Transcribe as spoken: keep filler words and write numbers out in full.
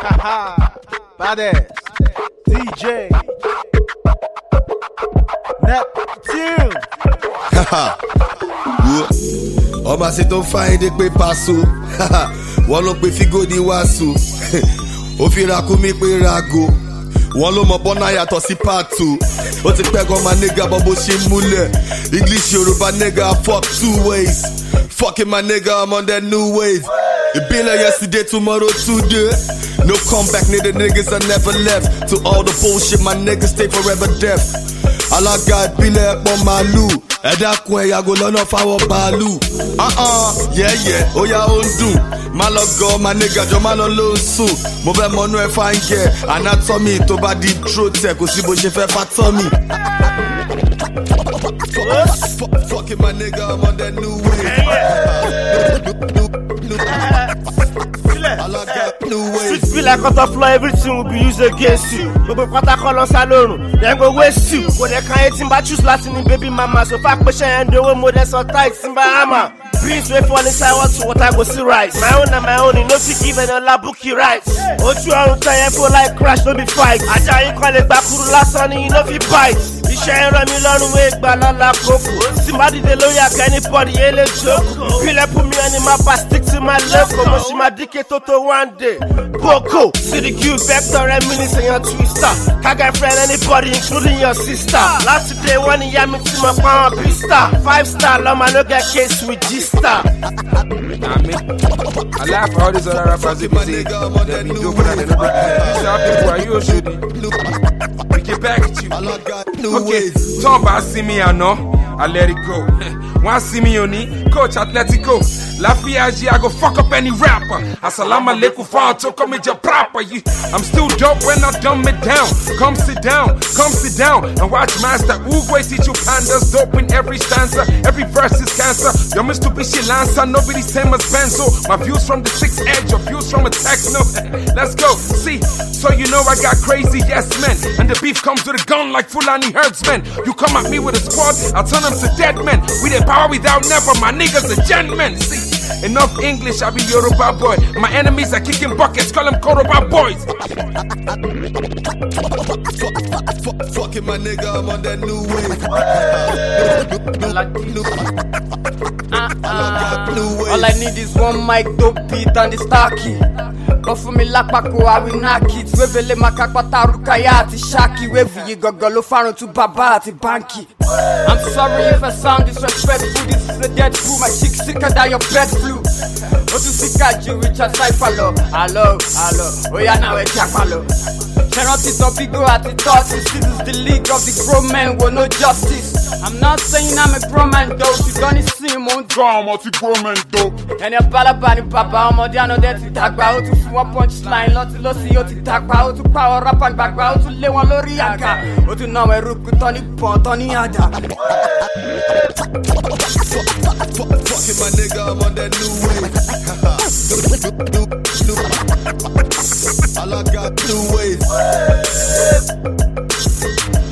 Haha, badass, D J, Neptune. Haha, ọmọ àti tó ń fa ẹni pé paṣọ wọ́n ló pe figo ní wàásù ó fi rakú mi pé rago wọ́n ló mọ bọ́nà yàtọ̀ sí pàtó ó ti pẹ́ gan ma nigga bọ́ bó ṣe múlẹ̀ English Yorùbá nigga fuck two ways fucking my nigga I'm on that new wave it been like yesterday tomorrow today no comeback nigga niggas I never left to all the bullshit my niggas stay forever deaf alága ìbílẹ̀ ẹ̀pọ̀ màálù ẹ̀dá kun ẹ̀yà gò lọ́nà fáwọn bàálù uh-uh, yeah yeah ó yá ó ń dùn má lọ gọ má nigga jọ má lọ ló ń sùn mo fẹ́ mọ́nú ẹ̀ fà ń yẹ anatomy tó bá di trotẹ̀ kò sí bó ṣe fẹ́ fatọ́mì. Fucking my nigga I'm on that new wave. Street feel like cut off law, everything will be used against you. Gbogbo pátákó lọ sá lórun, then go waste you. Kò dẹ̀ kan eighteen bá choose láti ní baby mama. So far pé ṣe ẹ̀ ń dowó mo dẹ̀ sọ tight sí bá hammer. Beans wey fall inside water, water go see rice. My own na my own, you no fit give any ọlá búkì rice. Ojú ọrùn tán yẹn fún like crash no be fight. Ajá yín kan lè gbà kúrú lásán ni you no fit bite. Iṣẹ́ ń rán mi lọ́rùn wé gbà lọ́la kókò. Tí má dìde lórí àga anybody yẹn lè jókòó. Pílẹ̀ fún mi ẹni máa pa stick to my local. Mo ṣì máa díkè tó tó one day. Boko, City Q, Vector, Reminisce and your twister. Can't friend anybody including your sister. Last day one year me to my power pista. Five star, love no get case with G-Star. Nah, me. I laugh at all these other rappers they say they be dope and they don't break. These are people are you should we get back at you. Okay, talk about see me I know. I let it go. One see me on it, Coach Atletico. Lafiage, I go fuck up any rapper. Assalamu alaikum, fan to come with your proper. I'm still dope when I dumb it down. Come sit down, come sit down and watch Master Uguay teach you pandas dope in every stanza. Every verse is cancer. Your Mitsubishi Lancer, nobody's same as Benzo. My views from the sixth edge, your views from a techno. Let's go, see. So you know I got crazy yes men, and the beef comes with a gun like Fulani herdsmen. You come at me with a squad, I'll turn them to dead men. We the power without never, my niggas are gentlemen. See. Enough English, I be Yoruba boy. My enemies are kicking buckets, call them Koroba boys. Fucking my nigga, I'm on that new wave. uh-uh. All I need is one mic, dope beat and the star key. But for me lakpako, I will knock it. Wevele makakpata rukaya ati shaki. Wevi gogolo faron to baba ati banki. I'm sorry if I sound disrespectful. This is a dead fool. My chick sicker than your bed flu. Otu sika ju Richard Saifalo. Hello, hello. Oh yeah, now it's Jakalo. Charity Topigo at the top. This is the league of the grown men with no justice. I'm not saying I'm a grown man though. You don't see him on drama to grown man though. And your balabani papa, I'm on the other day to talk about to one punchline. Lot to lossy, you to talk about to power up and back out to Lewan Loriaka. Or to know a rook with Tony Pont, Tony Ada. Fucking my nigga, I'm on that new wave. I got new wave.